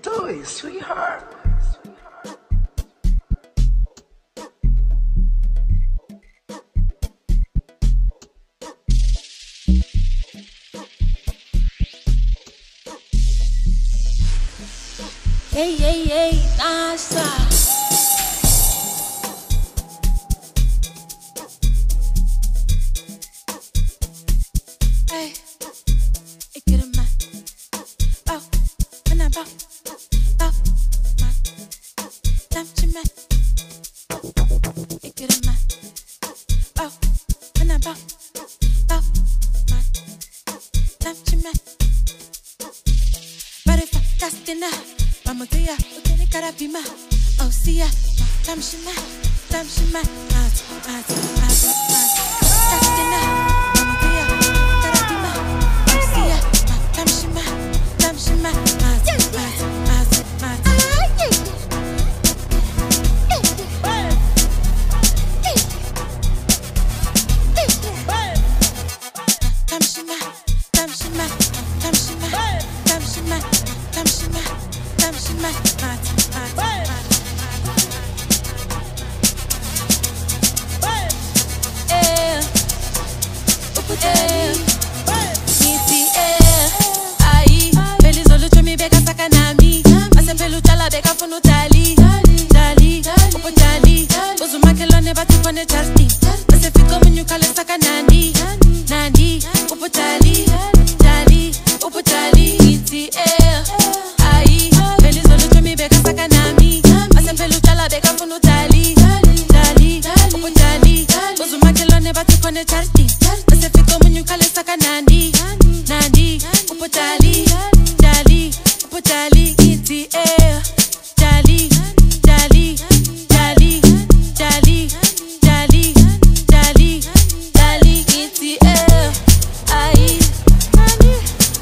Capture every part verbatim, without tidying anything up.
Do it, sweetheart. Hey, hey, hey, Nasa. Hey, ik get a man. Bow, when I bow, bow, man. Damn, she man. Ik get a man. Bow, when I bow, bow, man. Damn, she man. But if I cast enough. Vamos tuya, utene karabima. Oh, see ya, tam shima, tam shima, mat, mat, mat, mat. Tastina, vamos tuya, karabima. Oh, see ya, tam shima, tam shima, mat, mat, mat, mat. Tam shima, tam shima, tam shima, tam shima, tam shima. She might, might, might, might. Eh, eh, niti eh, ai, feliz olu chumi beka sakanami, ase pelu chala beka funu tali, tali, upo tali, ozu makelone bati pone charti, ase fiko minu kale sakanani, nani, upo tali, tali, upo tali, niti eh. Charti, ase fiko mwenye kale saka nandi, nandi, upo tali, tali, upo tali, iti eh, tali, tali, tali, tali, tali, tali, tali, iti eh, ai, tali,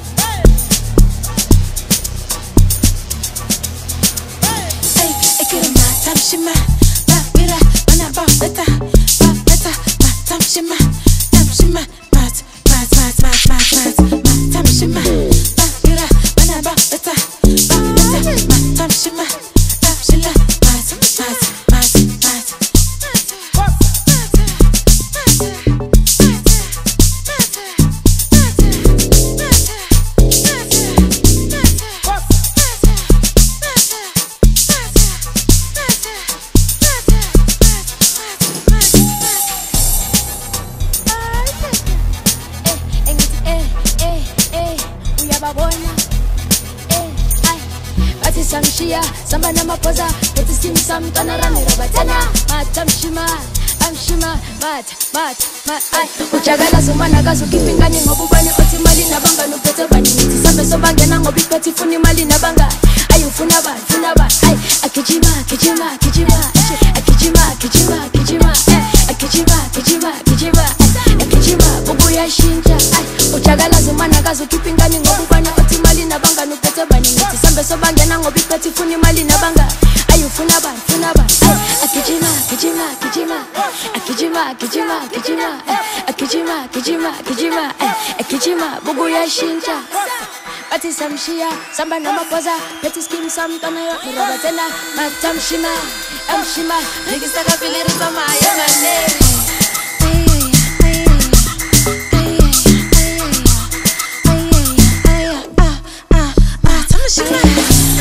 ay, ekirma, tamshima, ba bira, mana ba beta, ba beta, ma tamshima. Shima, mat, mat, mat, mat, mat, mat, mat, tam shima, ba bira, bana ba beta, ba beta, mat, tam shima, ba shila, mat, mat, mat, mat. Samshia, samba na mapoza, eti sim sam tana ramera batana, matam shima, am shima, mat, mat, mat, ay, uchagala sumana gasu kipingani ngobubani oti mali na banga nupete bani, iti sambe so bange na ngobi koti funi mali na banga, ay ufuna ba, funa ba, ay, akijima, kijima, kijima, akijima, kijima, kijima, akijima, kijima, kijima, akijima, bubu ya shinja, ay, uchagala sumana gasu kipingani ngobubani oti mali na banga nupete bani, iti sambe so bange na ngobi koti funi mali na banga, ay ufuna ba, funa ba, ay, akijima, kijima, kijima, akijima, kijima, kijima, akijima, kijima, kijima, akijima, bubu ya shinja. Bati samshia, samba na mapoza, peti skim sam tana yo, muraba tena, matam shima, am shima, nikisaka filiri kama ya mane. Shima.